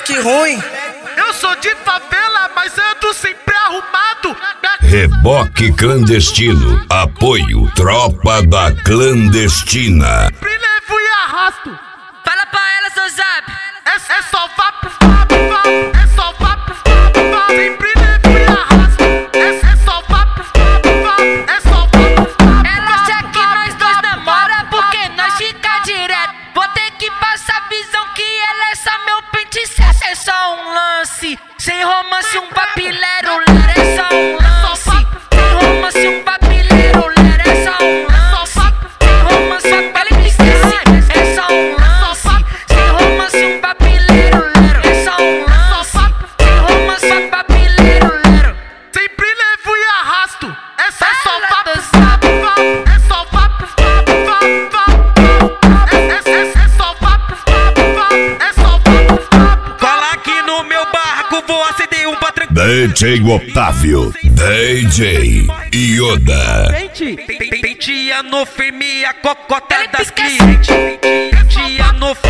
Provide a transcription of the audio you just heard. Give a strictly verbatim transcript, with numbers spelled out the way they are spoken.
moleque ruim. Eu sou de favela, mas ando sempre arrumado. Reboque clandestino. Apoio Tropa da Clandestina. Sempre levo e arrasto. Fala pra ela, seu zap. É, é só vá pro vapo, vapo. É só vá pro vapo, vapo. Sempre levo e arrasto. É, é só vá pro vapo, vapo. É só vá pro vapo. Ela acha que nós dois namora porque nós fica direto. Vou ter que passar a visão que ela é só meu pente certo. É só um lance, sem romance, um papilero, lera. É só um lance, sem romance, um papilero, lera. É só um lance, sem romance, um papilero. É só um lance, sem romance, um papilero, lera. É só um lance, sem romance, um papilero, lera. Sempre levo e arrasto. É só só vá pro vapo, vapo. É só vá pro vapo, vapo, vapo. É, é, é, é só vá pro vapo, vapo. É só vá pro vapo. Cola aqui no meu barco, vou acender um patrão. D J Otávio, D J Yoda. Penteia no firme a cocota das clientes. Penteia no